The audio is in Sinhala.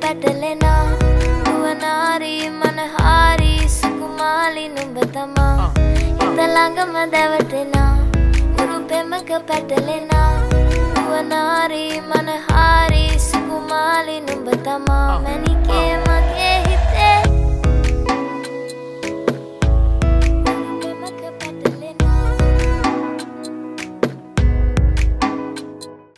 පැටලෙනා නුවනාරි මනහාරි සුකුමාලි නුඹ තමා හිත ළඟම දැවටෙනා උරුපෙමක පැටලෙනා නුවනාරි මනහාරි සුකුමාලි